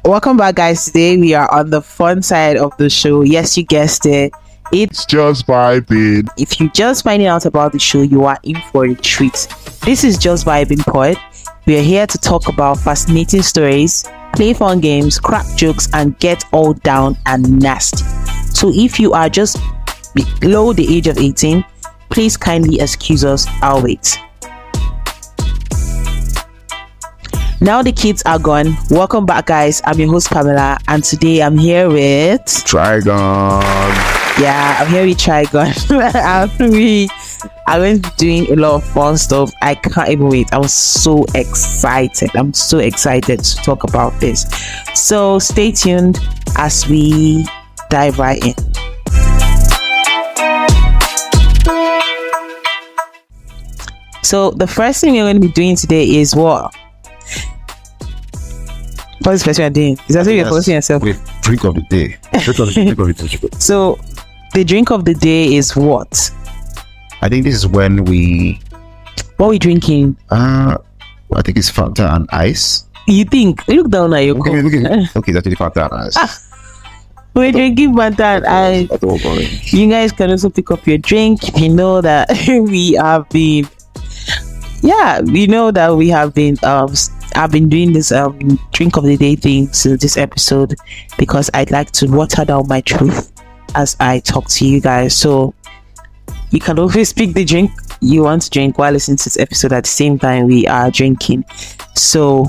Welcome back, guys. Today we are on the fun side of the show. Yes, you guessed it. It's Just Vibing. If you just finding out about the show, you are in for a treat. This is Just Vibing Pod. We are here to talk about fascinating stories, play fun games, crack jokes, and get all down and nasty. So if you are just below the age of 18, please kindly excuse us. I'll wait. Now the kids are gone. Welcome back, guys. I'm your host Pamela, and today I'm here with Trigon. Yeah, I'm here with Trigon. I'm going to be doing a lot of fun stuff. I can't even wait. I'm so excited. I'm so excited to talk about this. So stay tuned as we dive right in. So the first thing we're going to be doing today is what? What's the first thing you're doing? Is that what you're posting yourself? With drink of the day. So the drink of the day is what? I think this is when what are we drinking? I think it's Fanta and ice. You think? Look down at your cup. Okay, that's the Fanta and ice. We're drinking Fanta and ice. You guys can also pick up your drink. You know that we have been I've been doing this drink of the day thing since this episode because I'd like to water down my truth as I talk to you guys. So you can always pick the drink you want to drink while listening to this episode at the same time we are drinking. So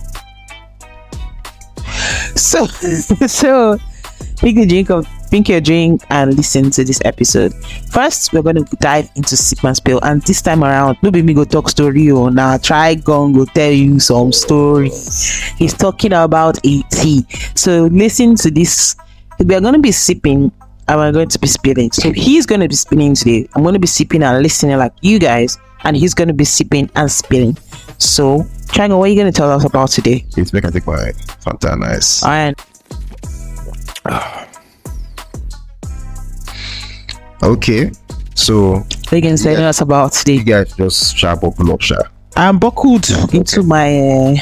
pick your drink and listen to this episode. First, we're going to dive into Sip and Spill, and this time around, no baby go talk story on now. Trigon go tell you some story. He's talking about a tea. So listen to this. We are going to be sipping and we're going to be spilling. So he's going to be spilling today. I'm going to be sipping and listening like you guys, and he's going to be sipping and spilling. So Trigon, what are you going to tell us about today? It's make I take my Fanta and ice. Alright. Okay, so what are you going to tell us about today? You guys just buckle up, I'm buckled into my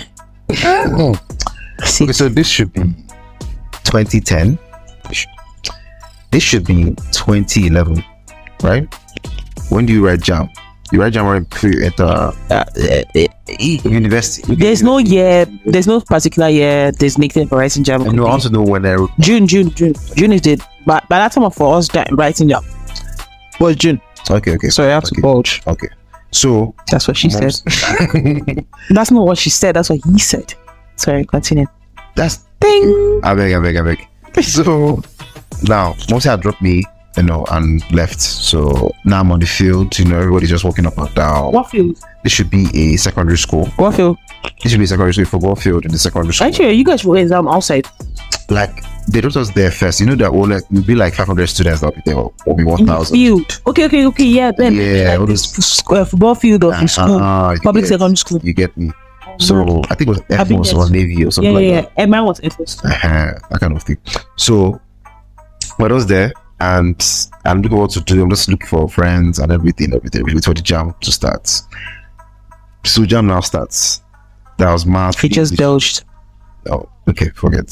okay, so this should be 2010. This should be 2011, right? When do you write jam? You write jam right before you enter university. There's no year. There's no particular year designated for writing jam. I also know when I wrote. June is it. But by that time for us writing jam was June. Okay. So I have to bulge. Okay. So that's what she said. That's not what she said. That's what he said. Sorry, continue. That's ding. I beg. So now, mostly had dropped me, and left. So now I'm on the field. Everybody's just walking up and down. What field? This should be a secondary school. What field? This should be a secondary school, football field in the secondary school. Actually, you guys will exam outside. Like they don't us there first. That will be like 500 students that will be there, or be 1,000. Field. Okay. Yeah, then. Yeah, like football field of school, public secondary school. You get me. So I think it was Air Force or Navy or something like that. And mine was Air Force. That kind of thing. So when I was there, and I'm looking what to do. I'm just looking for friends and everything. Really for the jam to start. So jam now starts. That was math. He just belched. Oh, okay, forget.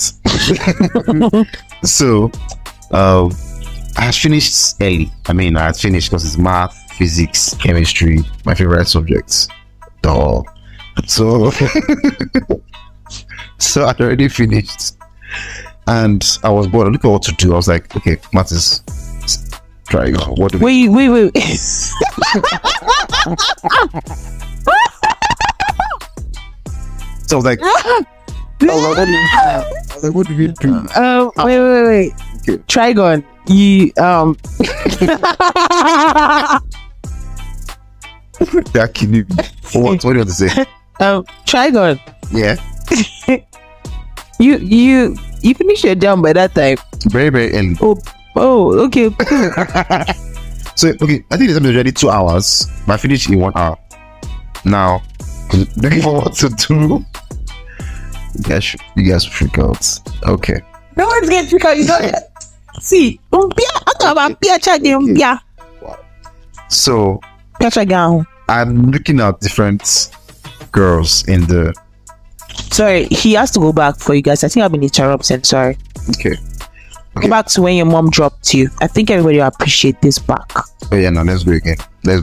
So I had finished early. I had finished because it's math, physics, chemistry, my favorite subjects. Duh. So I'd already finished, and I was bored. I looked at what to do. I was like, okay, math is try. What do we? Wait. So I was like, what do we do? Wait. Okay. Trigon, you that killing me. What do you want to say? Trigon. Yeah. You finished your jam by that time. Very, very early. Oh, okay. So okay, I think the time is already 2 hours, but I finished in 1 hour. Now, looking for what to do. You guys freak out. Okay. No one's getting freak out. You know. See, so I'm looking at different girls in the Sorry, he has to go back for you guys. I think I've been interrupted. Sorry. Okay. Go back to when your mom dropped you. I think everybody will appreciate this back. Oh yeah, now let's go again.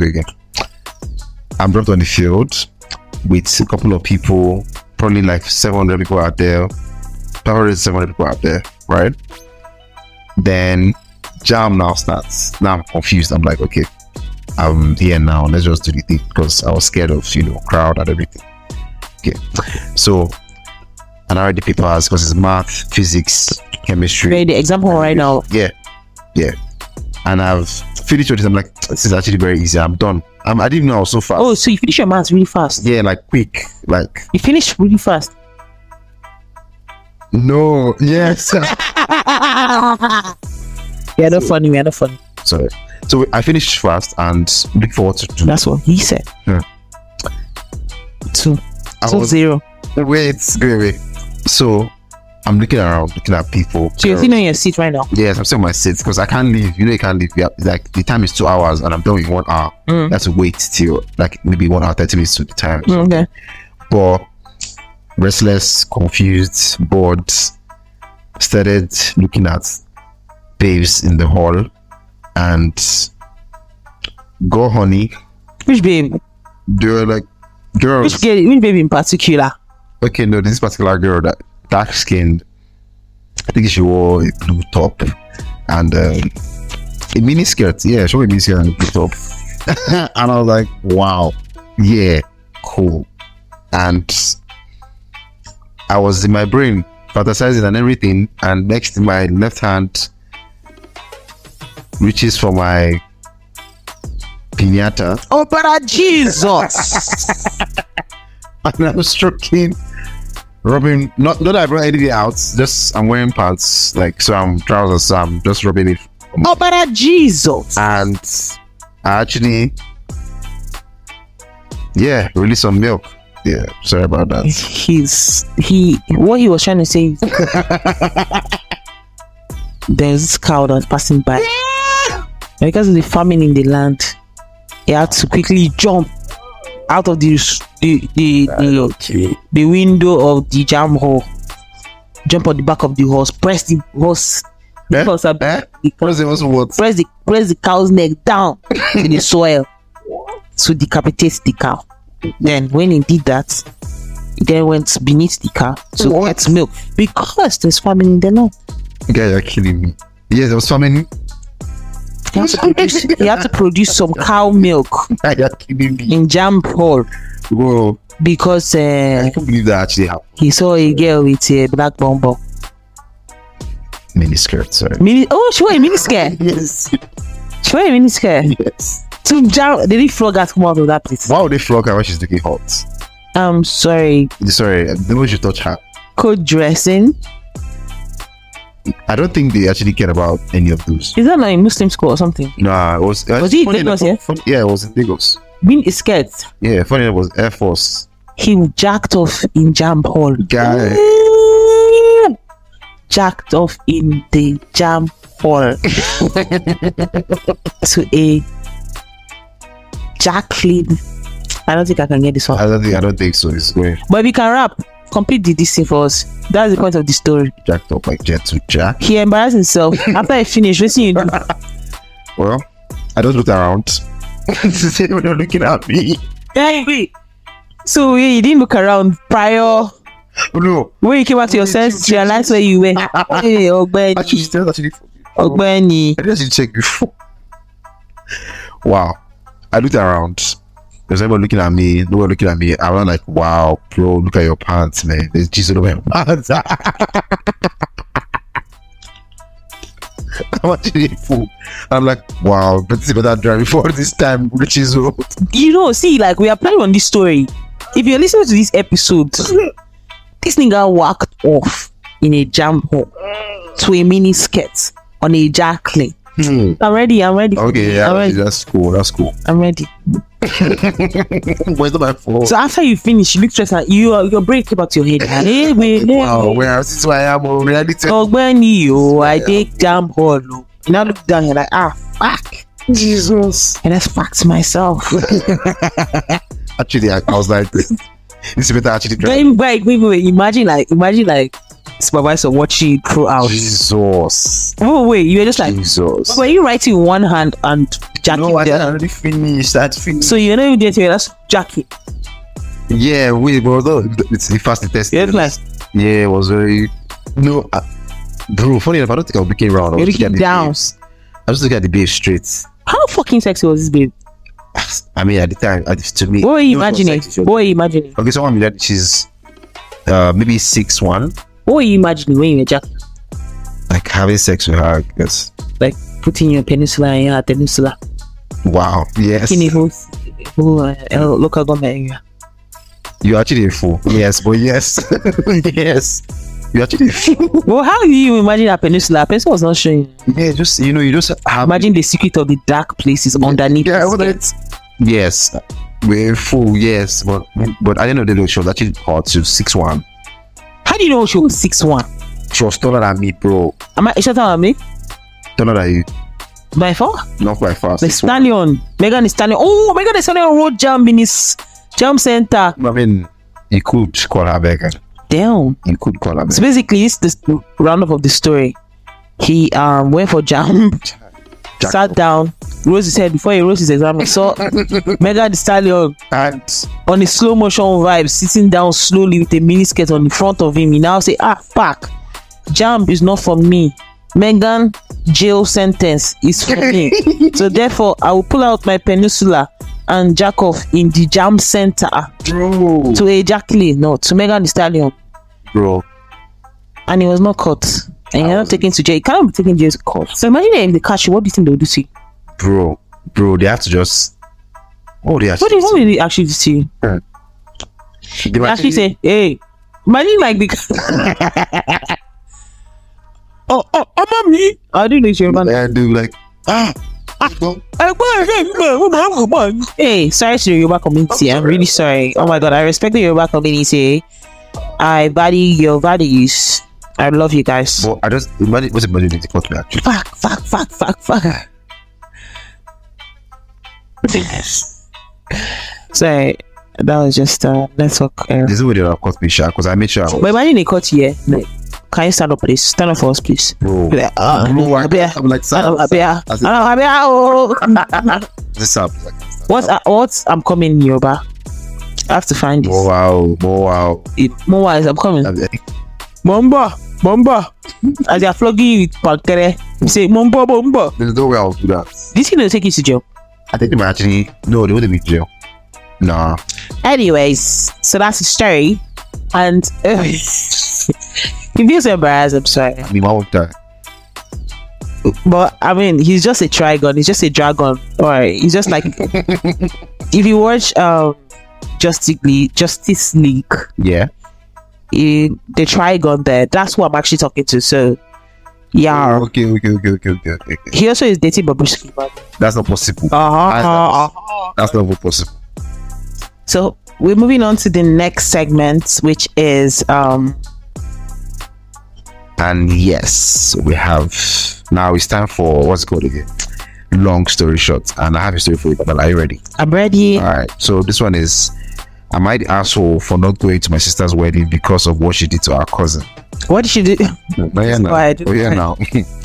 I'm dropped on the field with a couple of people, probably like 700 people out there. Probably 700 people out there, right? Then jam now starts. Now I'm confused. I'm like, okay, I'm here now. Let's just do the thing because I was scared of crowd and everything. Okay, so and I read the papers because it's math, physics, chemistry. Read the example right now. Yeah. And I've finished with this. I'm like, this is actually very easy. I'm done. I didn't know I was so fast. Oh, so you finish your maths really fast? Yeah, like quick. Like You finished really fast. no, yes. We're not funny. Sorry. So I finished fast and look forward to do. That's what he said. Yeah. 2. I So was- 0. Wait. So I'm looking around, looking at people. So you're sitting on your seat right now. Yes, I'm still on my seat because I can't leave. You can't leave. Yeah, like the time is 2 hours and I'm done in 1 hour. Mm. That's to wait till like maybe 1 hour 30 minutes to the time. Okay. But restless, confused, bored, started looking at babes in the hall and go honey. Which babe? They were like girls. Which babe in particular? Okay, no, this particular girl that dark skinned. I think she wore a blue top and a mini skirt. Yeah, she wore a mini skirt and a blue top. And I was like, wow, yeah, cool. And I was in my brain fantasizing and everything, and next my left hand reaches for my piñata. Oh, brother Jesus! And I'm stroking, rubbing. Not that I brought anything out. Just I'm wearing pants, like so I'm trousers. So I'm just rubbing it. Oh, brother Jesus! And I actually, yeah, release some milk. Yeah, sorry about that. What he was trying to say is there's this cow that's passing by. And because of the famine in the land, he had to quickly jump out of the window of the jam hole, jump on the back of the horse, press the horse. Eh? Press What the cow's neck down in the soil to decapitate the cow. Then when he did that, he then went beneath the cow to What? get milk because there's famine in the land. Guy, you're killing me. Yes, there was so many. He had to produce some cow milk Guy, you're killing me. in jam hole Whoa, because I can't believe that actually happened. he saw a girl with a black bumble. Mini skirt, sorry. She wore a mini skirt. Yes. She wore a mini skirt. Yes. To jam, they didn't flog her to come out of that place. Why would they flog her when she's looking hot? I'm sorry. Sorry, maybe should touch her. Code dressing. I don't think they actually care about any of those. Is that not a Muslim school or something? Nah, it was. Was he in Lagos, yeah? Yeah, it was in Lagos. Mini skirt. Yeah, funny enough, it was Air Force. He jacked off in jam hall. Guy. Jacked off in the jam hall to a Jacqueline. I don't think I can get this one. I don't think so. It's going But if you can rap, complete this thing for us. That's the point of the story. jacked up like jet to jack. He embarrassed himself. After he finished, what you do? Well, I just looked around to say when you're looking at me. Hey, wait. So you didn't look around prior Oh, no, when you came back to your senses, you realized where you were. Hey, actually, Ogbeni. still actually. Ogbeni. I didn't actually check before. Wow, I looked around. There's everyone looking at me. No one looking at me. I was like, wow, bro, look at your pants, man. There's Jesus over your pants. I'm actually a fool. I'm like, wow, but this is better drive before this time, which is You know, see, like we are playing on this story. If you're listening to this episode, this nigga walked off in a jam hole to a mini skirt on a Jacqueline. I'm ready. Okay, yeah, I'm ready. that's cool. I'm ready. Where's my phone? So after you finish, you look stressed out. Your brain came back to your head. Hey, wait, Wow, where this is why I am already. Ogbeni, I take jam hole. You now look down, you're like, fuck. Jesus. And that's fact to myself. Actually, I was like, This better actually try. Wait. Imagine like supervisor watching throughout. Jesus. Oh wait, you were just like, Jesus. were you writing one hand and Jackie? No, I there? already finished. I'd finished. So you're not even there to that's Jackie. Yeah, wait, bro. It's the first test. Yeah, like Yeah, it was very. No, bro. Funny enough, I don't think I was looking around. I you're was looking looking at the down. babes. I was looking at the babe straight. How fucking sexy was this babe? I mean, at the time, to me. What were you it was imagining? sexy. What were you imagining? Okay, someone that she's maybe 6'1", What were you imagining when you were Jackie? like having sex with her. Yes. Like putting your peninsula in her peninsula. Wow. Yes. In a whole local government area. You're actually a fool. Yes, but yes. Yes. You're actually a fool. Well, how do you imagine a peninsula? A peninsula was not showing. Yeah, just you just have Imagine the secret of the dark places underneath. Yeah, the well, skin. that's yes. We're a fool, yes. But at the end of the day, she was actually hot. She was 6'1". How do you know she was 6'1"? She was taller than me, bro. Am I shut up me? Taller than you. By far? Not by far. The 6'1". Stallion. Megan Thee Stallion. Oh, Megan Thee Stallion road jump in his jump center. I mean, you could call her Megan. Damn. You could call her So Megan. basically, this is the roundup of the story. He went for jump, sat down, rose his head before he rose his exam. He saw Megan Thee Stallion And on a slow motion vibe, sitting down slowly with a mini skirt on the front of him. He now say, fuck, jump is not for me. Megan, jail sentence is for me. So therefore, I will pull out my peninsula and jack off in the jam center bro, to ejaculate, no, to Megan Thee Stallion. bro, And he was not caught. And you're not taken to jail. You cannot be taken to jail to court. So imagine if they catch you, what do you think they'll do to you? bro, they have to just. Oh, they have What will they actually do to you? They They actually say, hey, imagine like the mommy. I do know it's your man. and do like Hey, sorry to the Yoruba community. I'm really sorry. Oh my god, I respect the Yoruba community. I value your values. I love you guys. But I just imagine what's imagine they caught me actually. Fuck. Sorry, that was just network error. There's no way they have caught me, shark, because I made sure I was. But imagine they caught you here. Like, can you stand up, please? Stand up for us, please. Bro, Be like, bro, I'm like, This this up. what I'm coming in Yoruba. I have to find this. Oh wow. More wise, I'm coming. Bomba. As they are flogging you with pankere, you say bomba. There's no way I'll do that. This thing will take you to jail. I think they might actually no, they wouldn't be in jail. Nah. Anyways, so that's the story. And he feels embarrassed, I'm sorry. I mean, my won't die. But I mean, he's just a trigon, he's just a dragon. Alright, he's just like if you watch Justice League, Yeah. the trigon there, that's who I'm actually talking to. So yeah. Okay. He also is dating Babushki, but That's not possible. That's not possible. so we're moving on to the next segment, which is And yes, we have now it's time for what's it called again? Long story short. And I have a story for you, but are you ready? I'm ready. Alright, so this one is am I the asshole for not going to my sister's wedding because of what she did to our cousin? What did she do? Oh yeah, now. Go ahead. Oh yeah, now.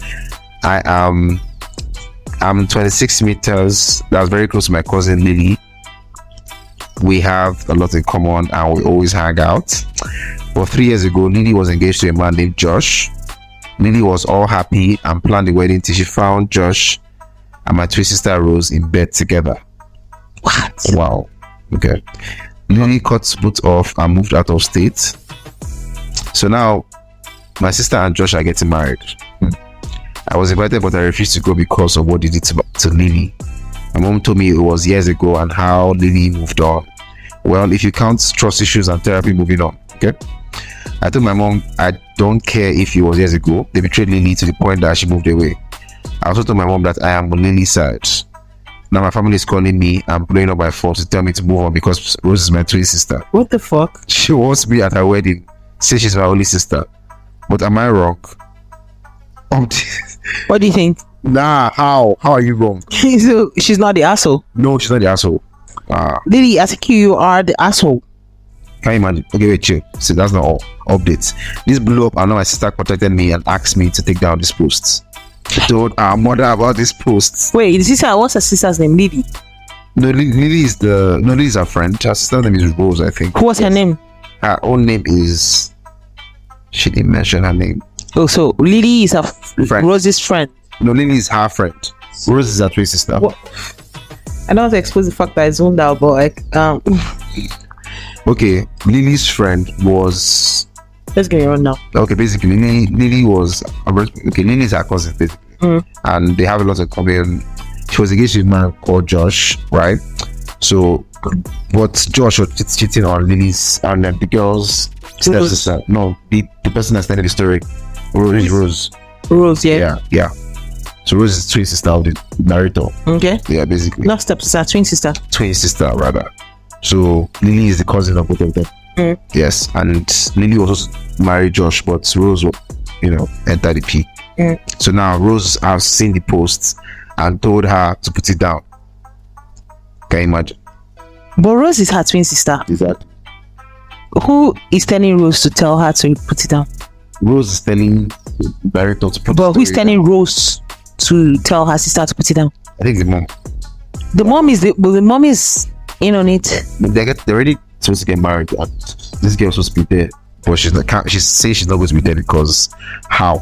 I'm 26 meters. That's very close to my cousin Lily. We have a lot in common and we always hang out. But 3 years ago, Lily was engaged to a man named Josh. Lily was all happy and planned the wedding till she found Josh and my twin sister Rose in bed together. What? Wow. Okay. Lily cut both off and moved out of state. So now my sister and Josh are getting married. I was invited, but I refused to go because of what they did to Lily. My mom told me it was years ago and how Lily moved on. Well, if you count trust issues and therapy moving on, okay? I told my mom I don't care if it was years ago. They betrayed Lily to the point that she moved away. I also told my mom that I am on Lily's side. Now my family is calling me and blowing up my phone to tell me to move on because Rose is my twin sister. What the fuck? She wants me at her wedding. Say she's my only sister. But am I wrong? What do you think? Nah, how? How are you wrong? So she's not the asshole. No, she's not the asshole. Lily, I think you are the asshole. Can you imagine? Okay, wait, chill. See, that's not all updates. This blew up, and now my sister contacted me and asked me to take down these posts. She told our mother about these posts. Wait, the sister, what's her sister's name? Lily. No, Lily is her friend. Her sister's name is Rose, I think. What's her name? Her own name is. She didn't mention her name. Oh, so Lily is her Friend. Rose's friend. No, Lily is her friend. Rose is her twin sister. What? I don't want to expose the fact that I zoned out, but like, Okay, Lily's friend was. let's get it on now. Okay, basically, Lily was. Okay, Lily is her cousin, basically. And they have a lot of common. She was engaged with a man called Josh, right? So, but Josh was cheating on Lily's and the girl's stepsister. No, the person that's telling the story, Rose. Rose, yeah. Yeah. So Rose is twin sister of the narrator. Okay. Yeah, basically. Not stepsister, twin sister. Twin sister, rather. So Lily is the cousin of both of them. Yes, and Lily was also married Josh, but Rose, entered the P. So now Rose has seen the posts and told her to put it down. Can you imagine? But Rose is her twin sister. Is that Who is telling Rose to tell her to put it down? Rose is telling the narrator to put But the who's story telling Rose to tell her sister to put it down? down? I think the mom. The mom is in on it. They're already supposed to get married, and this girl was supposed to be there, but she's not. She says she's not going to be there because how?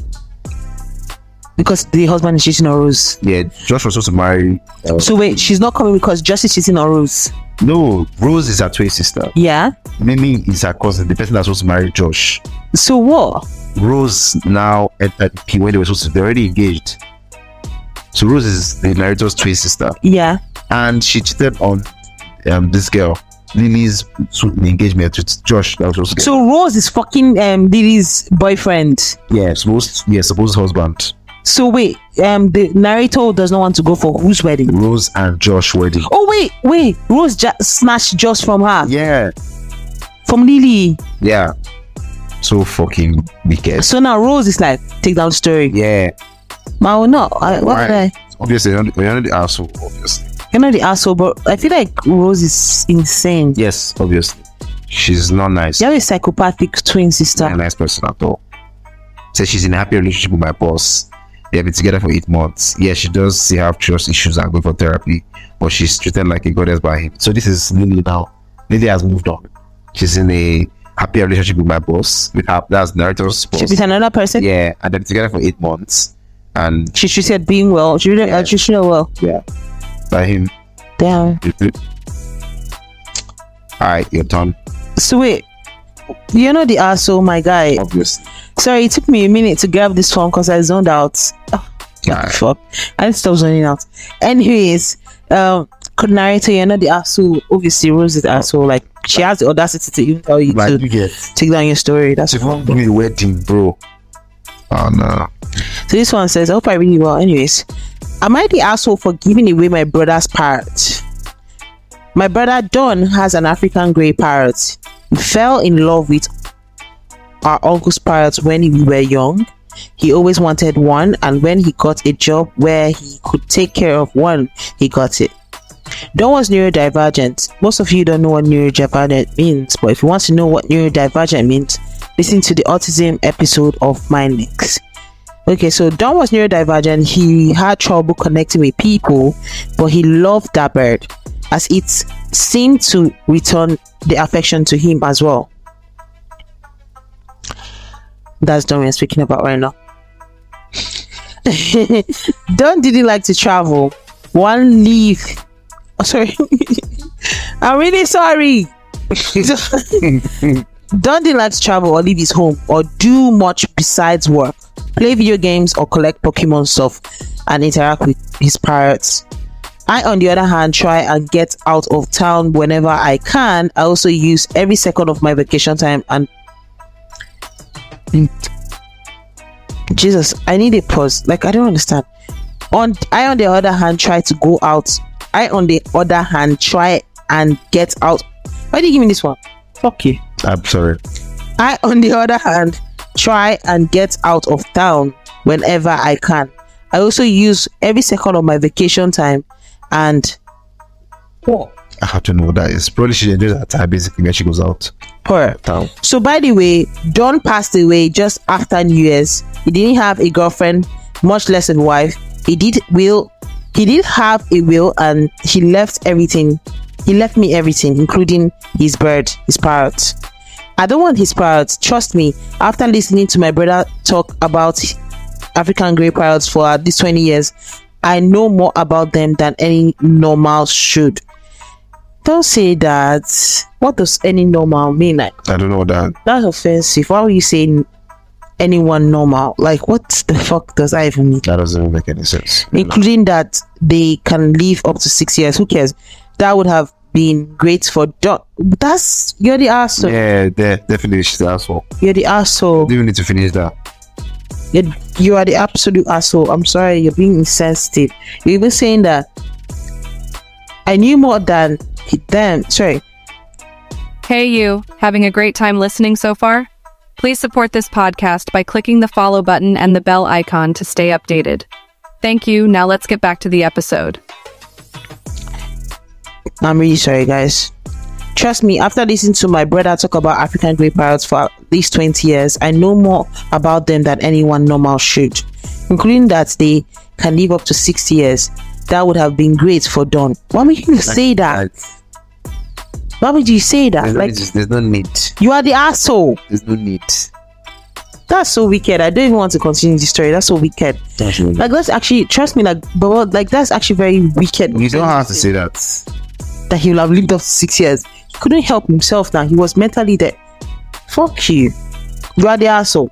Because the husband is cheating on Rose. Yeah, Josh was supposed to marry. So wait, she's not coming because Josh is cheating on Rose. No, Rose is her twin sister. Yeah. Mimi is her cousin, the person that's supposed to marry Josh. So what? Rose now entered the P when they were supposed to. They're already engaged. So Rose is the narrator's twin sister, Yeah. and she cheated on this girl. Lily's engagement with Josh. That was supposed to get. So Rose is fucking Lily's boyfriend. Supposed husband. So wait, the narrator does not want to go for whose wedding? Rose and Josh wedding. Oh wait, Rose snatched Josh from her. Yeah. From Lily. Yeah. So fucking wicked. So now Rose is like, take down the story. Yeah. But no, what Right. Obviously, you're not the asshole, obviously. You're not the asshole, but I feel like Rose is insane. Yes, obviously. She's not nice. You have a psychopathic twin sister. Not a nice person at all. Says she's in a happy relationship with my boss. They've been together for 8 months. Yeah, she does see have trust issues and going for therapy, but she's treated like a goddess by him. So this is Lily now. Lily has moved on. She's in a happy relationship with my boss. With her, that's narrator's boss. She's with another person. Yeah, and they've been together for 8 months. And She said being well. She treated her well. yeah, by him. Damn. Alright, your turn. So wait, you're not the asshole, my guy. Obviously. Sorry, it took me a minute to grab this phone because I zoned out. Oh, fuck. I didn't stop zoning out. Anyways, narrator, you're not the asshole. Obviously, Rose is the asshole. Like, she has the audacity to even tell you to You get. take down your story. That's If you want to do the wedding, bro. Oh no. So this one says, I hope I really well. Anyways, am I the asshole for giving away my brother's parrot? My brother Don has an African grey parrot. He fell in love with our uncle's parrot when we were young. He always wanted one, and when he got a job where he could take care of one, he got it. Don was neurodivergent. Most of you don't know what neurodivergent means, but if you want to know what neurodivergent means, listen to the autism episode of Mind Links. Okay, so Don was neurodivergent. He had trouble connecting with people, but he loved that bird as it seemed to return the affection to him as well. That's Don we're speaking about right now. Don didn't like to travel. One leave. Oh, sorry. I'm really sorry. Don didn't like to travel or leave his home or do much besides work, play video games or collect Pokemon stuff and interact with his parrots. I, on the other hand, try and get out of town whenever I can. I also use every second of my vacation time and Jesus, I need a pause. Like, I don't understand. I on the other hand try to go out. I on the other hand try and get out. Why do you give me this one? Fuck you. I'm sorry. I on the other hand try and get out of town whenever I can. I also use every second of my vacation time and I don't know what that is. Probably she enjoys that time basically when she goes out. Her. Town. So by the way, Don passed away just after New Year's. He didn't have a girlfriend, much less a wife. He did have a will, and he left everything. He left me everything, including his bird, his parrot. I don't want his parrots. Trust me, after listening to my brother talk about African grey parrots for at least 20 years, I know more about them than any normal should. Don't say that. What does any normal mean? Like, I don't know that. that's offensive. Why would you say anyone normal? Like, what the fuck does that even mean? That doesn't make any sense. Including that they can live up to 6 years. Who cares? That would have been great for John. You're the asshole. Yeah, definitely she's the asshole. You're the asshole. Do you need to finish that? You are the absolute asshole. I'm sorry, you're being insensitive. You're even saying that I knew more than them. Sorry. Hey you, having a great time listening so far? Please support this podcast by clicking the follow button and the bell icon to stay updated. Thank you. Now let's get back to the episode. I'm really sorry, guys. Trust me, after listening to my brother talk about African grey parrots for at least 20 years, I know more about them than anyone normal should, including that they can live up to 60 years. That would have been great for Don. Why would you say that? Why would you say that? There's no need. You are the asshole. There's no need. That's so wicked. I don't even want to continue the story. That's so wicked. Definitely. Like, let's actually trust me. Like that's actually very wicked. You don't have to say that. That he will have lived up to 6 years. He couldn't help himself now. He was mentally dead. Fuck you. You are the asshole.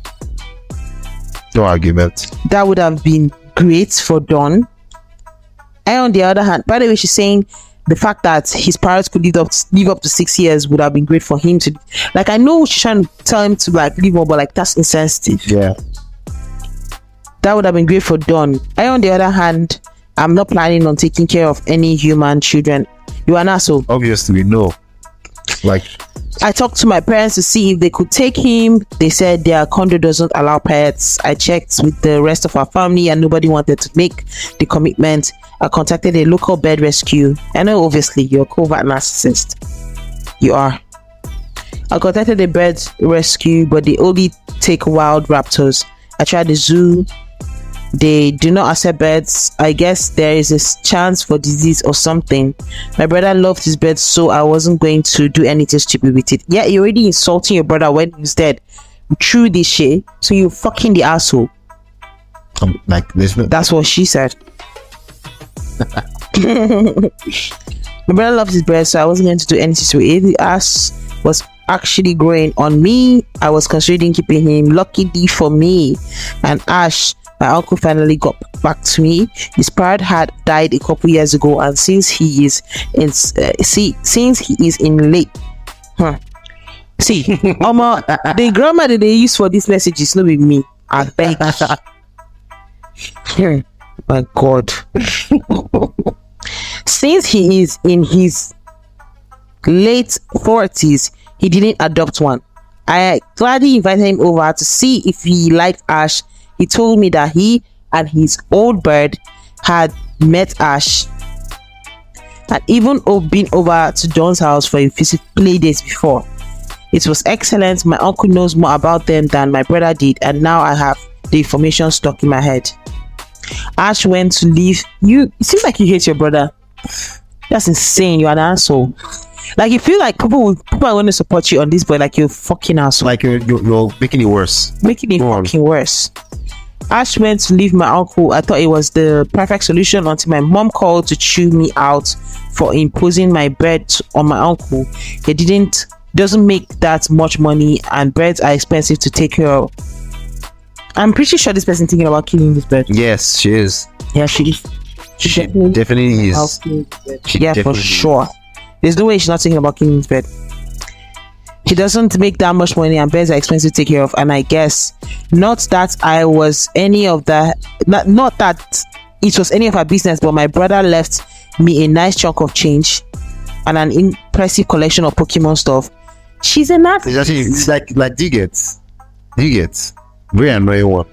No argument. That would have been great for Don. And on the other hand, by the way, she's saying the fact that his parents could live up to 6 years would have been great for him to. Like, I know she's trying to tell him to like live more, but like that's insensitive. Yeah. That would have been great for Don. And on the other hand, I'm not planning on taking care of any human children. You are an asshole. Obviously, no. Like, I talked to my parents to see if they could take him. They said their condo doesn't allow pets. I checked with the rest of our family and nobody wanted to make the commitment. I contacted a local bird rescue. I know obviously you're a covert narcissist. You are. I contacted a bird rescue, but they only take wild raptors. I tried the zoo. They do not accept birds. I guess there is a chance for disease or something. My brother loved his birds, so I wasn't going to do anything stupid with it. Yeah, you're already insulting your brother when he's dead through this shit. So you're fucking the asshole. like there's no. That's what she said. My brother loves his birds, so I wasn't going to do anything to it. The ass was actually growing on me. I was considering keeping him. Luckily for me and Ash, my uncle finally got back to me. His parrot had died a couple years ago, and since he is in late, see, the grammar that they use for this message is not with me. I beg. My God. Since he is in his late 40s, he didn't adopt one. I gladly invited him over to see if he liked Ash. He told me that he and his old bird had met Ash and even been over to John's house for a visit play dates before. It was excellent. My uncle knows more about them than my brother did, and now I have the information stuck in my head. Ash went to leave you. It seems like you hate your brother. That's insane. You're an asshole. Like, you feel like people are going to support you on this, but like, you're fucking asshole. Like you're making it worse. Making it fucking worse. Ash went to leave my uncle. I thought it was the perfect solution until my mom called to chew me out for imposing my bird on my uncle. He doesn't make that much money, and birds are expensive to take care of. I'm pretty sure this person thinking about killing this bird. Yes, she is. Yeah, she is. She definitely is. Yeah, for sure. There's no way she's not thinking about killing this bird. He doesn't make that much money, and birds are expensive to take care of. And I guess not that I was any of that. Not that it was any of her business, but my brother left me a nice chunk of change and an impressive collection of Pokemon stuff. She's a nut. It's like do you get very annoying one.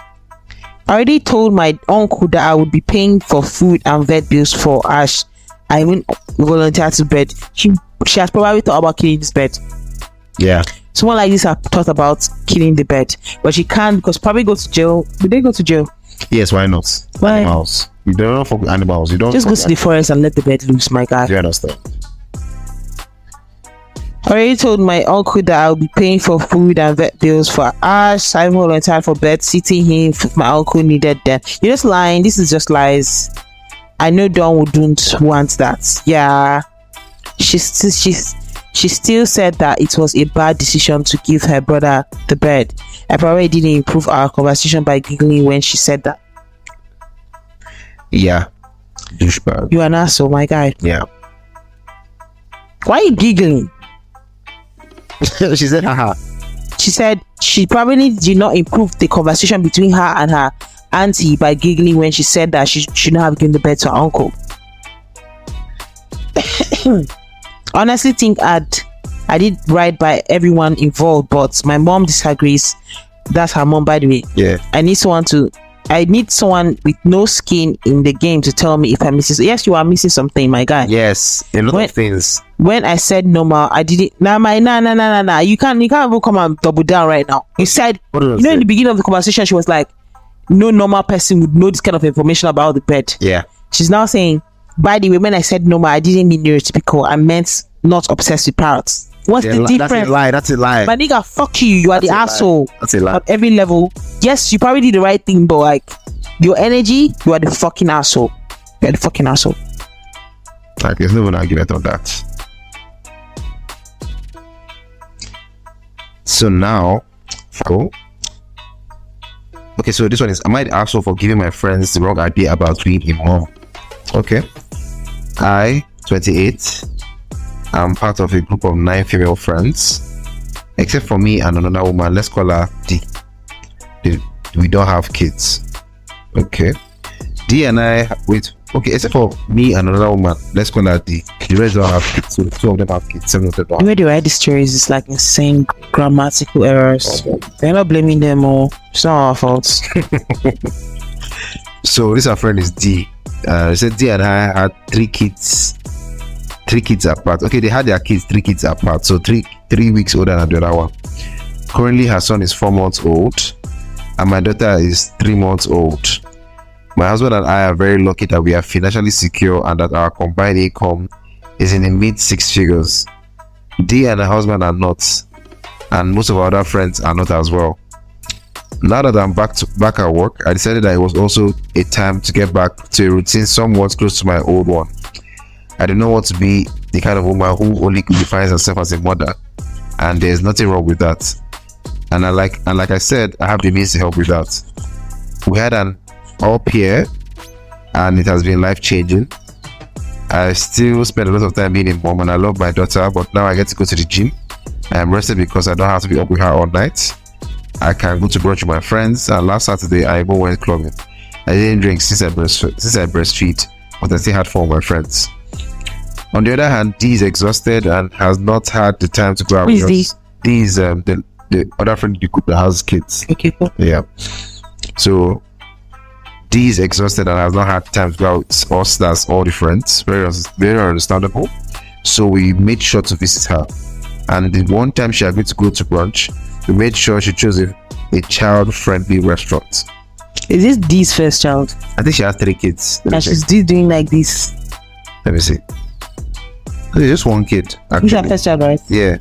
I already told my uncle that I would be paying for food and vet bills for Ash I even volunteered to bed. She has probably thought about killing this bed. Yeah. Someone like this have thought about killing the bed, but she can't because probably go to jail. Would they go to jail? Yes, why not? Why? Animals. You don't fuck with animals. You don't Just go to the forest and let the bed loose, my guy. Do you understand? I already told my uncle that I'll be paying for food and vet bills for Ash. I volunteered for bed sitting him if my uncle needed them. You're just lying. This is just lies. I know Dawn wouldn't want that. Yeah. She still said that it was a bad decision to give her brother the bed. I probably didn't improve our conversation by giggling when she said that. Yeah. Douchebag. You an asshole, my guy. Yeah. Why are you giggling? She said, haha. She said she probably did not improve the conversation between her and her auntie by giggling when she said that she shouldn't have given the bed to her uncle. Honestly think I did right by everyone involved, but my mom disagrees. That's her mom, by the way. Yeah. I need someone with no skin in the game to tell me if I'm missing. Yes, you are missing something, my guy. Yes. A lot of things. When I said normal, I didn't. Nah. You can't even come and double down right now. You said, in the beginning of the conversation, she was like, no normal person would know this kind of information about the bed. Yeah. She's now saying, by the way, when I said normal, I didn't mean neurotypical. I meant not obsessed with parrots. What's the difference? That's a lie. My nigga, fuck you. You are the asshole. That's a lie. At every level. Yes, you probably did the right thing, but like your energy, you are the fucking asshole. You are the fucking asshole. Like, there's no one argument on that. So now, okay, so this one is, am I the asshole for giving my friends the wrong idea about being a mom? Okay. I, 28, am part of a group of 9 female friends, except for me and another woman. Let's call her D. We don't have kids. Okay. D and I, okay, except for me and another woman. Let's call her D. The rest don't have kids. So 2 of them have kids, 7 of them don't have. The way they write the stories is like insane grammatical errors. They're not blaming them all. It's not our fault. So this our friend is D. Said D and I had 3 kids apart. Okay, they had their kids 3 kids apart, so 3 weeks older than the other one. Currently her son is 4 months old and my daughter is 3 months old. My husband and I are very lucky that we are financially secure and that our combined income is in the mid 6 figures. D and her husband are not, and most of our other friends are not as well. Now that I'm back at work, I decided that it was also a time to get back to a routine somewhat close to my old one. I do not want to be the kind of woman who only defines herself as a mother, and there's nothing wrong with that. And like I said, I have the means to help with that. We had an au pair, and it has been life-changing. I still spend a lot of time being a mom, and I love my daughter, but now I get to go to the gym. I am rested because I don't have to be up with her all night. I can go to brunch with my friends, and last Saturday I even went clubbing. I didn't drink since I breastfeed, but I still had fun with my friends. On the other hand, D is exhausted and has not had the time to go out with us. D is the other friend in the group that has kids. Okay, cool. Yeah. So D is exhausted and has not had time to go out with us. That's all the friends. Very understandable. So we made sure to visit her. And the one time she agreed to go to brunch, we made sure she chose a child-friendly restaurant. Is this D's first child? I think she has 3 kids. And she's still doing like this. Let me see. There's just 1 kid. Actually. This is her first child, right? Yeah.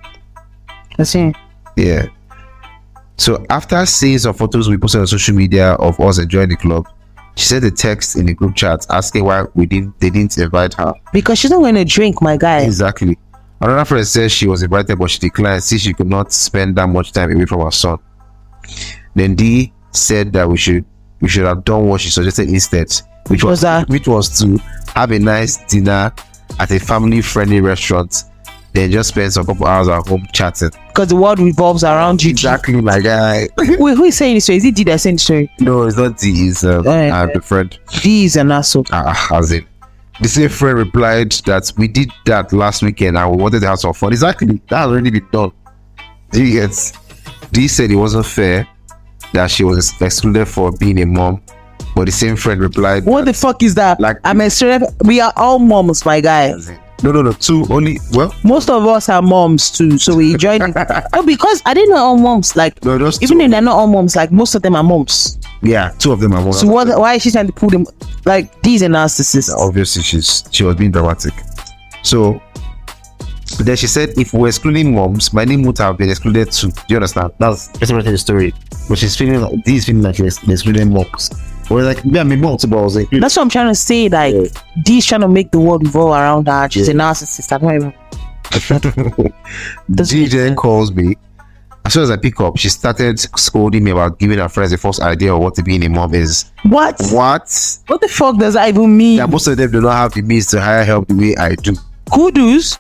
I see. Yeah. So after seeing some photos we posted on social media of us enjoying the club, she sent a text in the group chat asking why they didn't invite her. Because she's not going to drink, my guy. Exactly. Another friend says she was invited but she declined since she could not spend that much time away from her son. Then D said that we should have done what she suggested instead, which was to have a nice dinner at a family-friendly restaurant, then just spend some couple hours at home chatting. Because the world revolves around you. Exactly, my guy. Wait, who is saying this story? Is it D that saying the story? No, it's not D. It's the friend. D is an asshole. As in, the same friend replied that we did that last weekend and we wanted to have some fun. Exactly, that has already been done. Do you get? D said it wasn't fair that she was excluded for being a mom But the same friend replied, What the fuck is that? Like- I'm a we are all moms, my guy. no, two only. Well, Most of us are moms too, so we joined. No, because I didn't know all moms. Like, no, just even two. if they're not all moms, like most of them are moms. Yeah, two of them are moms. So why is she trying to pull them? Like, these are narcissists. Obviously, she was being dramatic. So then she said, if we're excluding moms, my name would have been excluded too. Do you understand? That's basically the story. But she's feeling like she's excluding moms. Or like, yeah, I mean, moms, but I was like, That's what I'm trying to say. Like, Dee's trying to make the world revolve around her. She's a narcissist. I don't even. DJ calls me. As soon as I pick up, she started scolding me about giving her friends a false idea of what to being a mom is. What? What? What the fuck does that even mean? Yeah, most of them do not have the means to hire help the way I do. Who does?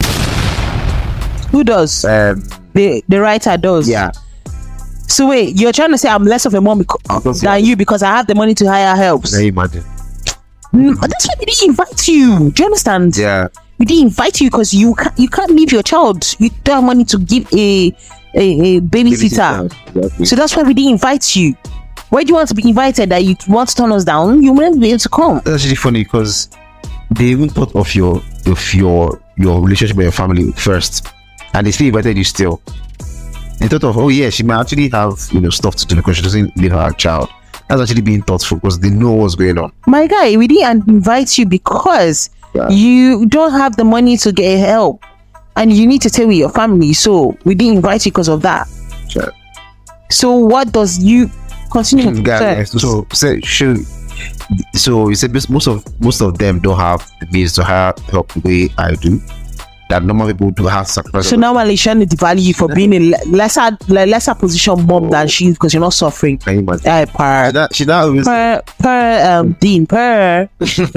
Who does? The writer does. Yeah. So wait, you're trying to say I'm less of a mom than you because I have the money to hire help? Can you imagine? That's why we didn't invite you. Do you understand? Yeah. We didn't invite you because you can't leave your child. You don't have money to give a babysitter. Exactly. So that's why we didn't invite you. Why do you want to be invited that you want to turn us down? You wouldn't be able to come. That's actually funny because they even thought of your relationship with your family first, and they still invited you still. They thought of, oh yeah, she might actually have stuff to do because she doesn't leave her child. That's actually being thoughtful because they know what's going on. My guy, we didn't invite you because you don't have the money to get help, and you need to stay with your family. So we didn't invite you because of that. Sure. So what does you continue? Guys, so you said most of them don't have the means to hire help the way I do. That normal people do have sacrifice. So now she's trying to devalue you for being a lesser position mom than she is because you're not suffering. Can you imagine? She now always Dean per.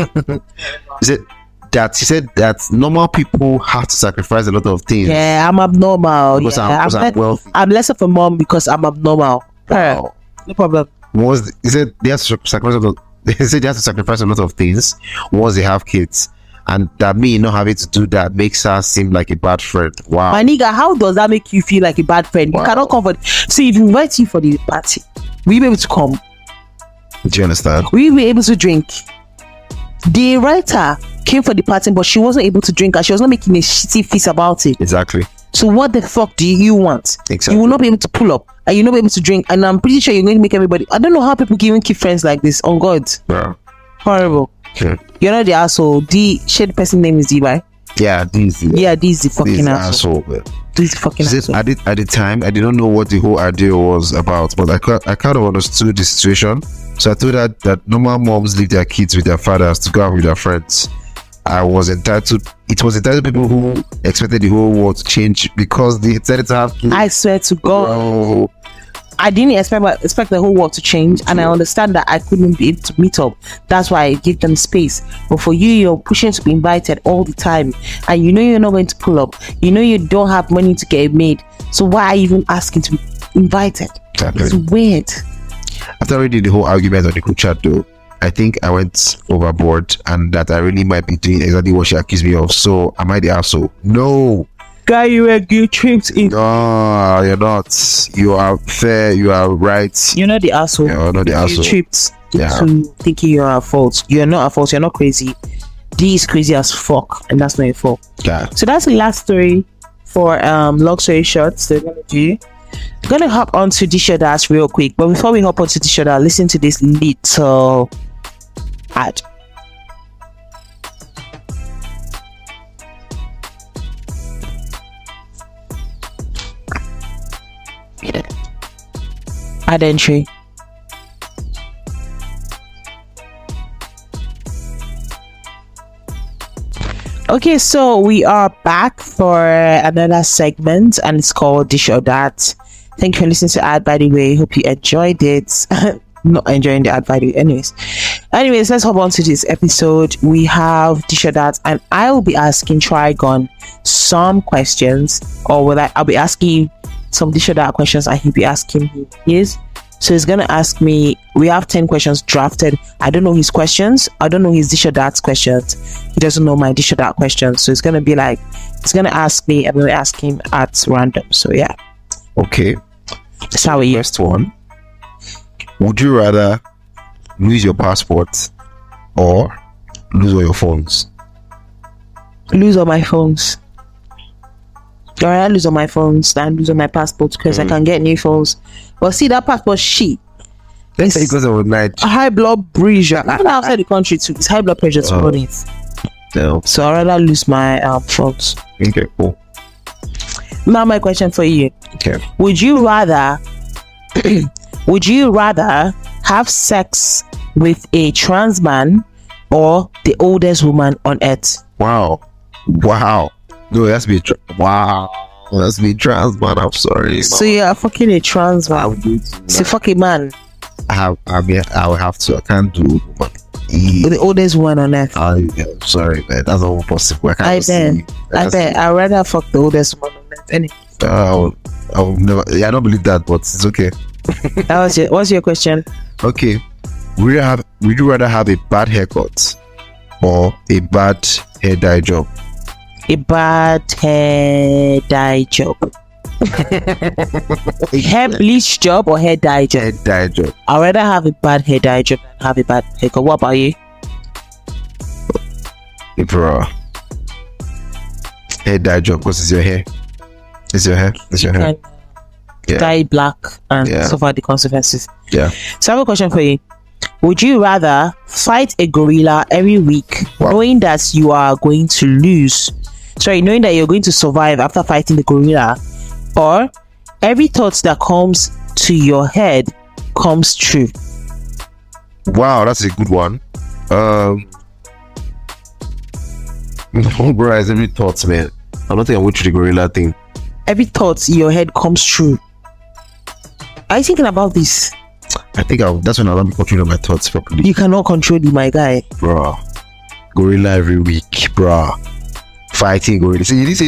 She said that normal people have to sacrifice a lot of things. Yeah, I'm abnormal. Because I'm wealthy. I'm less of a mom because I'm abnormal. Wow. No problem. He said they have to sacrifice a lot. They said they have to sacrifice a lot of things once they have kids. And that me not having to do that makes her seem like a bad friend. Wow. My nigga, how does that make you feel like a bad friend? Wow. You cannot come for. See, if you invite you for the party, will you be able to come? Do you understand? Will you be able to drink? The writer came for the party, but she wasn't able to drink and she was not making a shitty face about it. Exactly. So what the fuck do you want? Exactly. You will not be able to pull up and you'll not be able to drink. And I'm pretty sure you're going to make everybody. I don't know how people can even keep friends like this. On God. Bro. Horrible. Okay. You're not the asshole. D, share the person name is D, right? Yeah, D is the fucking asshole. This the fucking asshole. At the time, I did not know what the whole idea was about, but I kind of understood the situation. So I told her that normal moms leave their kids with their fathers to go out with their friends. It was entitled people who expected the whole world to change because they decided to have kids. I swear to God. Bro. I didn't expect the whole world to change, and I understand that I couldn't be able to meet up. That's why I give them space. But for you, you're pushing to be invited all the time, and you know you're not going to pull up. You know you don't have money to get it made. So why are you even asking to be invited? Exactly. It's weird. After reading the whole argument on the group chat, though, I think I went overboard, and that I really might be doing exactly what she accused me of. So am I the asshole? No. Guy, you were guilt tripped in. No, you're not. You are fair. You are right. You're not the asshole. You're not the asshole. You tripped to thinking you're at fault. You're not at fault. You're not crazy. D is crazy as fuck, and that's not your fault. Yeah. So that's the last story for long story short. So we're gonna hop onto Dish or Dash real quick. But before we hop onto Dish or Dash, listen to this little ad. Ad entry. Okay, so we are back for another segment and it's called Dish or Dat. Thank you for listening to ad, by the way. Hope you enjoyed it. Not enjoying the ad, by the way. Anyways, let's hop on to this episode. We have Dish or Dat, and I will be asking Trigon some questions, or I'll be asking some Dish or Dat questions and he'll be asking who he is. So he's gonna ask me, we have 10 questions drafted. I don't know his questions. I don't know his Dish or Dat questions. He doesn't know my Dish or Dat questions. So it's gonna be like, he's gonna ask me, I'm gonna ask him at random. So yeah. Okay. That's how we First one. Would you rather lose your passport or lose all your phones? Lose all my phones. Or I lose all my phones than lose all my passports because I can get new phones. But see, that passport shit. Let's say because of a night. High blood pressure. Even outside the country too. It's high blood pressure to run it. No. So I'd rather lose my phones. Okay, cool. Now my question for you. Okay. Would you rather have sex with a trans man or the oldest woman on earth? Wow. No, it has to be wow. It has to be trans man. I'm sorry. So you're fucking a trans man. It's a fucking man. I will have to. I can't do woman. The oldest woman on earth. I'm sorry, man. That's not possible. I bet. I'd rather fuck the oldest woman on earth. Anyway. I will never. I don't believe that, but it's okay. What's your question? Okay. Would you rather have a bad haircut or a bad hair dye job? A bad hair dye job. Hair bleach job or hair dye job? Hair dye job. I'd rather have a bad hair dye job than have a bad haircut. What about you? Bro. Hair dye job because it's your hair. It's your hair. And Yeah. dye black and Yeah. suffer the consequences. Yeah. So I have a question for you. Would you rather fight a gorilla every week, Wow. knowing that you are going to lose? Knowing that you're going to survive after fighting the gorilla, or every thought that comes to your head comes true? Wow, that's a good one. Bro, it's every thoughts, man. I don't think I went through the gorilla thing. Every thought in your head comes true. Are you thinking about this? I think that's when I'll be controlling my thoughts properly. You cannot control it, my guy. Bro, gorilla every week, bro. Fighting gorilla. See, wait.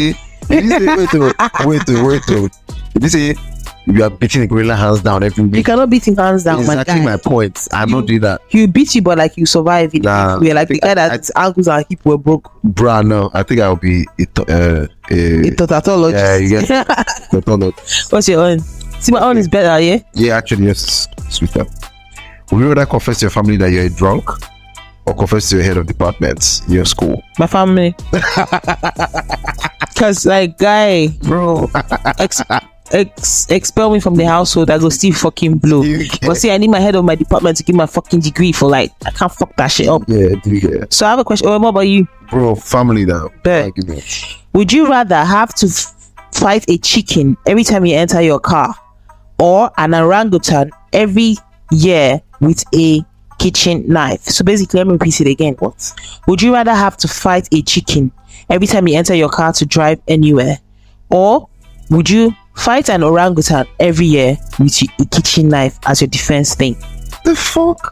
You see, you are beating the gorilla hands down every You week. cannot beat him hands down, my Exactly guy. my point. I'm not doing that. He will beat you, but like you survive it. Nah, We're like the guy that his ankles and hip were broke. Bruh, no. I think I'll be It tautologist. yeah, you get What's your own? See, my own is better, yeah? Yeah, actually, yes, sweeter. Would you rather confess to your family that you're a drunk or confess to your head of department in your school? My family. Because, like, guy, Bro. expel me from the household, I go still fucking blow. But see, I need my head of my department to give my fucking degree for, like, I can't fuck that shit up. Yeah, yeah. So I have a question. What about you? Bro, family now. Bet. Would you rather have to fight a chicken every time you enter your car, or an orangutan every year with a kitchen knife? So basically, let me repeat it again. What? Would you rather have to fight a chicken every time you enter your car to drive anywhere, or would you fight an orangutan every year with a kitchen knife as your defense thing? The fuck?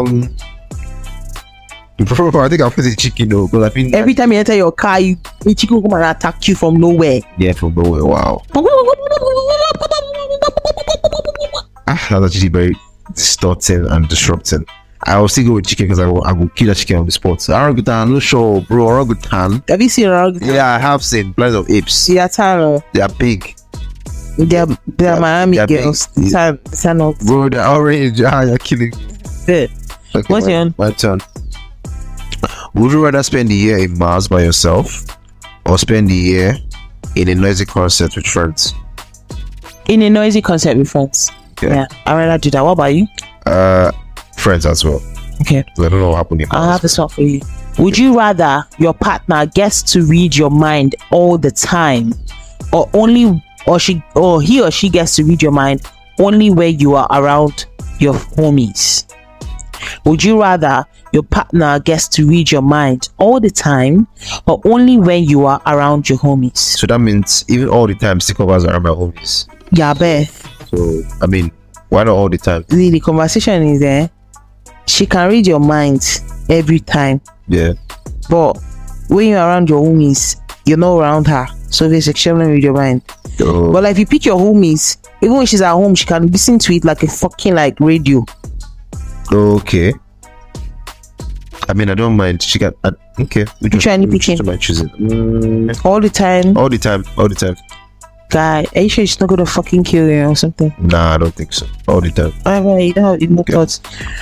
Bro, I think I'll put the chicken though, because I think Every time you enter your car, a chicken will come and attack you from nowhere. yeah, from nowhere. Wow. That's actually very distorting and disrupting. I will still go with chicken because I will kill a chicken on the spot. Orangutan, I'm not sure, bro. Orangutan. Have you seen orangutan? Yeah, I have seen plenty of apes. Yeah, Taro. They are big. They're Miami they're big. girls. They're not Bro, they're orange. You're killing me. good. Okay, What's your own? My turn. Would you rather spend the year in Mars by yourself or spend the year in a noisy concert with friends? In a noisy concert with friends. Okay. Yeah, I'd rather do that. What about you? Friends as well. Okay. I don't know what happened in I'll Mars. have this one for you. Would you rather your partner gets to read your mind all the time, or he or she gets to read your mind only when you are around your homies? Would you rather your partner gets to read your mind all the time, or only when you are around your homies? So that means even all the time, stick covers around my homies. Yeah, bet. So, I mean, why not all the time? The conversation is there. She can read your mind every time, Yeah. but when you're around your homies, you're not around her. So there's extremely read your mind. So, But like, if you pick your homies, even when she's at home, she can listen to it like a fucking like radio. okay. I mean, I don't mind. She can. Okay. Which one you picking? Am I choosing? All the time. All the time. All the time. guy, are you sure she's not gonna fucking kill you or something? Nah, I don't think so. All the time. Alright, you don't have no thoughts.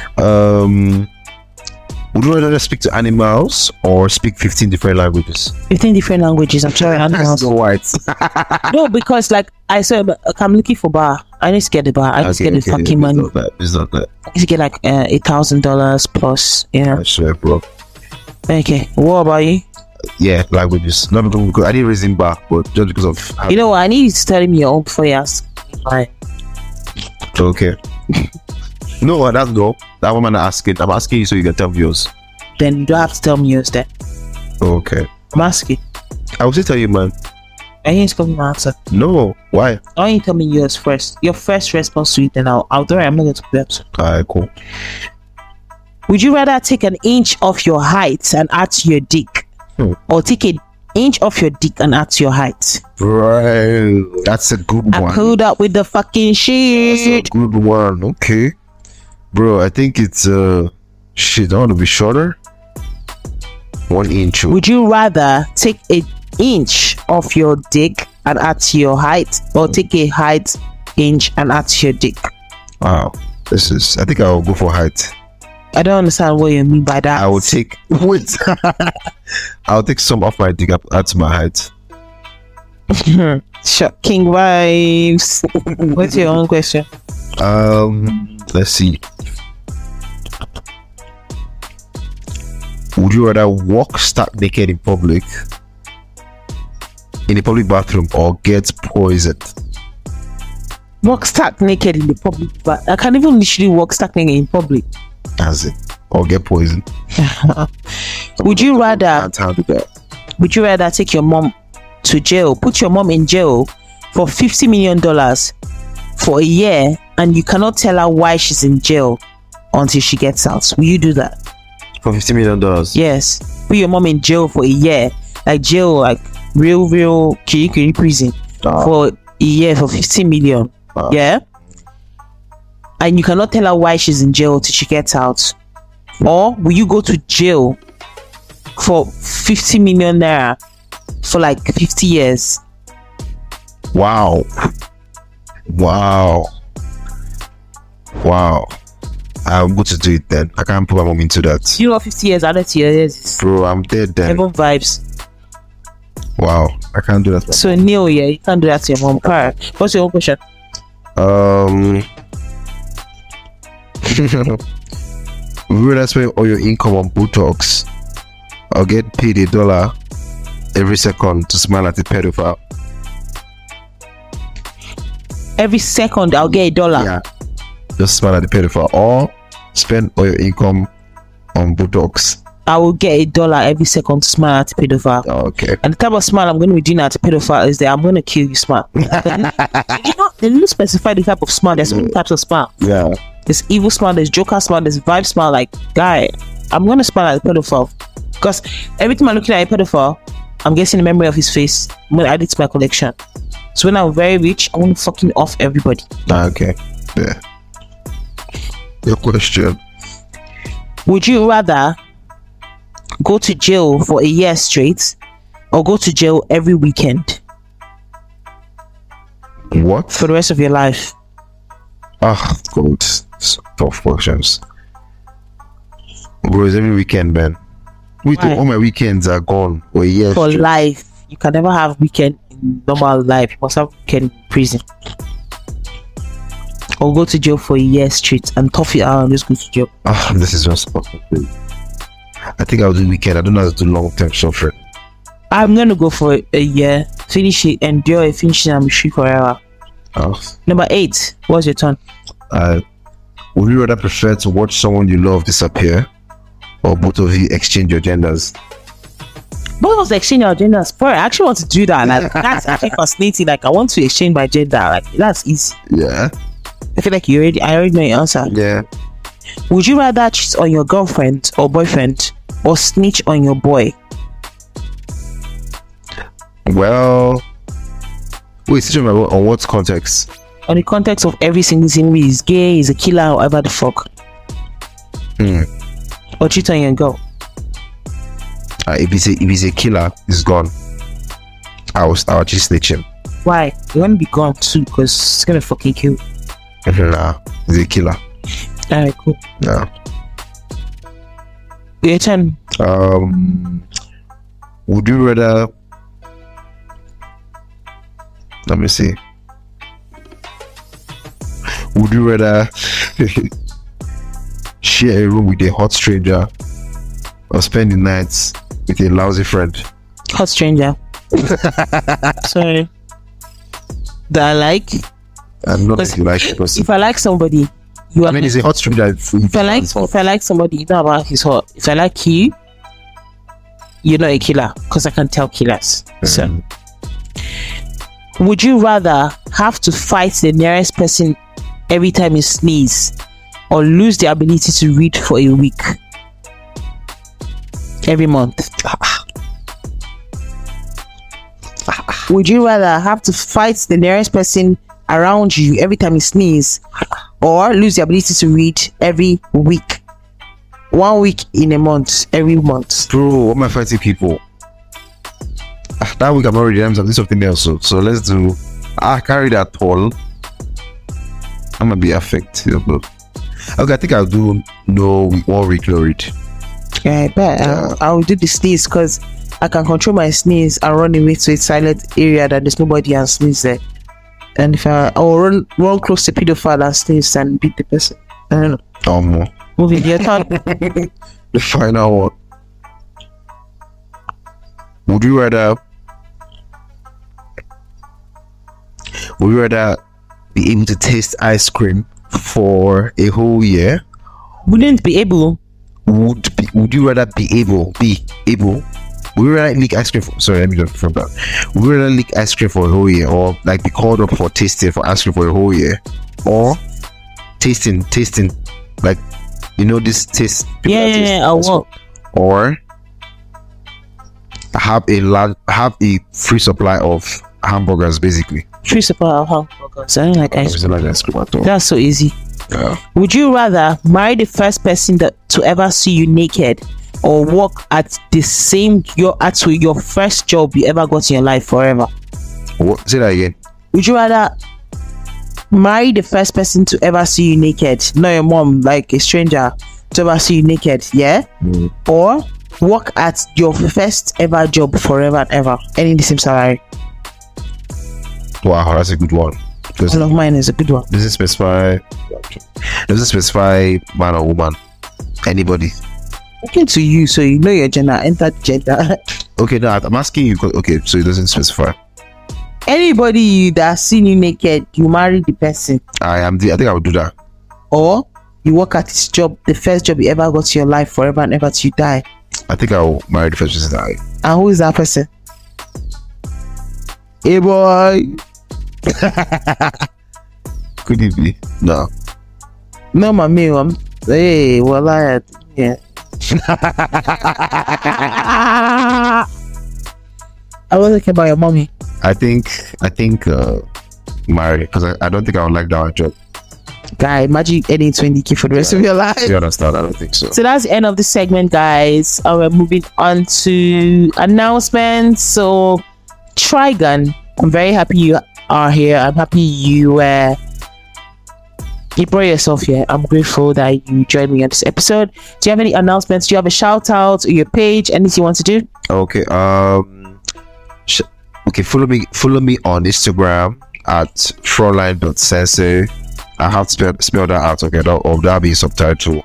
Would you rather speak to animals or speak 15 different languages? 15 different languages. I'm sorry, animals. No white. No, because like I said, I'm looking for bar. I need to get the bar. I need to get the fucking money. It's not that. I need to get like $8,000 plus. Yeah. I swear, bro. Okay. What about you? Yeah, languages. Not because I didn't raise him back, but just because of. You know what? I need you to tell me your own before you ask. Fine. Okay. No, what? That's go. That woman asking. I'm asking you so you can tell me yours. Then you don't have to tell me yours then. Okay. I'm asking. I will still tell you, man. I ain't coming my answer. No. Why? Why don't you tell me yours first? Your first response to it, then I'll do it. I'm not going to be upset. Alright, cool. Would you rather take an inch off your height and add to your dick? Or take an inch off your dick and add to your height? Bro, that's a good I one. pulled up with the fucking That's a shit. good one. Okay. Bro, I think it's shit, I want to be shorter. 1 inch. Would you rather take an inch off your dick and add to your height, or take a height inch and add to your dick? Wow. I think I'll go for height. I don't understand what you mean by that. I will take wait. I'll take some off my dick, add to my height. Shocking vibes. What's your own question? Let's see. Would you rather walk stark naked in a public bathroom, or get poisoned? Walk stark naked in the public, but I can't even literally walk stark naked in public. As it, or get poisoned. Would you rather? Can't handle that. Would you rather take your mom to jail, put your mom in jail for $50 million for a year, and you cannot tell her why she's in jail until she gets out? Will you do that? For $50 million? Yes. Put your mom in jail for a year, like jail, like real kiri prison for a year for 50 million. Yeah. And you cannot tell her why she's in jail till she gets out. Or will you go to jail for 50 million naira for like 50 years? Wow. I'm going to do it then. I can't put my mom into that. You know what 50 years added to your years is? Bro, I'm dead then. Heaven vibes. Wow. I can't do that. So Neil, yeah, you can't do that to your mom. Alright. What's your own question? Would you rather spend all your income on Botox, or get paid $1 every second to smile at a pedophile? Every second I'll get $1. Yeah. Just smile at the pedophile, or spend all your income on Botox. I will get $1 every second to smile at a pedophile. Okay. And the type of smile I'm going to be doing at a pedophile is that I'm going to kill you smile. You know, they didn't specify the type of smile. There's so many types of smile. Yeah. There's evil smile, there's joker smile, there's vibe smile. Like, guy, I'm going to smile at a pedophile. Because every time I'm looking at a pedophile, I'm getting the memory of his face. I'm going to add it to my collection. So when I'm very rich, I want to fucking off everybody. Okay. Yeah. Your question. Would you rather go to jail for a year straight, or go to jail every weekend What? for the rest of your life? God. Tough questions. Bro, it's every weekend, man. Why? All my weekends are gone for a year. For straight. life. You can never have weekend in normal life. You must have weekend in prison. Or go to jail for a year straight and tough it out and just go to jail. This is just perfect. I think I'll do weekend. I don't know how to do long-term suffering. I'm gonna go for a year, finish it, endure it, finish it, and be free forever. Number 8. What's your turn? Would you rather prefer to watch someone you love disappear, or both of you exchange your genders? Both of us exchange our genders. Boy, I actually want to do that. Like, that's actually fascinating. Like, I want to exchange my gender. Like, that's easy. Yeah. I feel like I already know your answer. Yeah. Would you rather cheat on your girlfriend or boyfriend, or snitch on your boy? Well, wait, situation on what context? On the context of every single thing, he's gay, he's a killer, whatever the fuck. Or cheat on your girl. If he's a killer, he's gone. I'll just snitch him. Why? You want to be gone too, because it's gonna fucking kill. Nah, he's a killer. Alright, cool. Nah. Your turn. Would you rather? Let me see. Would you rather share a room with a hot stranger or spend the nights with a lousy friend? Hot stranger. Sorry. That I like. And not that you like the person. If I like somebody, you I mean, it's a hot stranger. If I like somebody, you know about his hot. If I like you, you're not a killer, because I can tell killers. So, would you rather have to fight the nearest person every time you sneeze, or lose the ability to read for a week? Every month. Would you rather have to fight the nearest person around you every time you sneeze, or lose the ability to read every week? 1 week in a month, every month. Bro, what am I fighting people? That week I'm already done something else. So let's do. I carry that toll. I'm gonna be affected. Okay, I think I'll do no 1 week no read. Yeah, I bet. I'll do the sneeze, because I can control my sneeze and run away to a silent area that there's nobody and sneeze there. And if I'll run close to pedophile and sneeze and beat the person. I don't know. Moving your turn. The final one. Would you rather be able to taste ice cream for a whole year? Wouldn't be able. Would you rather be able? Would you rather lick ice cream for, sorry, let me just from that. Would you rather lick ice cream for a whole year, or like be called up for tasting for ice cream for a whole year, or tasting like, you know, this taste? Yeah. I will. Or have a free supply of hamburgers, basically. Free supply of hamburgers. I don't like ice cream. Like ice cream at all. That's so easy. Yeah. Would you rather marry the first person to ever see you naked, or work at your first job you ever got in your life forever? What? Say that again. Would you rather marry the first person to ever see you naked, not your mom, like a stranger, to ever see you naked, yeah? Or work at your first ever job forever and ever, earning the same salary? Wow, that's a good one. One of mine is a good one. Does it specify man or woman? Anybody? Looking to you, so you know your gender. Enter gender. Okay, no, I'm asking you. Okay, so it doesn't specify. Anybody that's seen you naked, you marry the person. I think I would do that. Or you work at this job, the first job you ever got in your life, forever and ever till you die. I think I will marry the first person that And who is that person? Hey boy. Could it be? No. No, my meal. Hey, well, yeah. I was thinking about your mommy. I think marry, because I don't think I would like that job. Guy, imagine earning 20k for the rest of your life. You understand? I don't think so. So that's the end of the segment, guys. We're moving on to announcements. So Trigun, I'm very happy you are here. I'm happy you brought yourself here. I'm grateful that you joined me on this episode. Do you have any announcements? Do you have a shout out or your page? Anything you want to do? Okay. Okay. Follow me on Instagram at froline.sensei. I have to spell that out. Okay, that'll be a subtitle.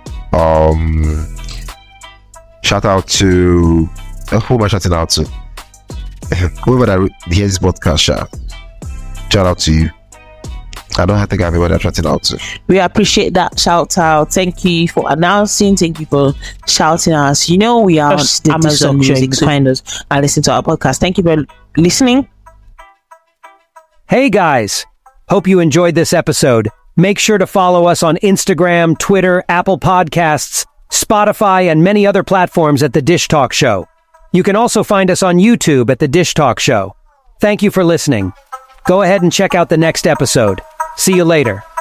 Shout out to who am I shouting out to? Whoever that hears this podcast, shout out to you. I don't think I have anybody I'm shouting out to. We appreciate that shout out. Thank you for announcing. Thank you for shouting us. You know we are Amazon Music, so find us and listen to our podcast. Thank you for listening. Hey guys, hope you enjoyed this episode. Make sure to follow us on Instagram, Twitter, Apple Podcasts, Spotify, and many other platforms at The Dish Talk Show. You can also find us on YouTube at The Dish Talk Show. Thank you for listening. Go ahead and check out the next episode. See you later.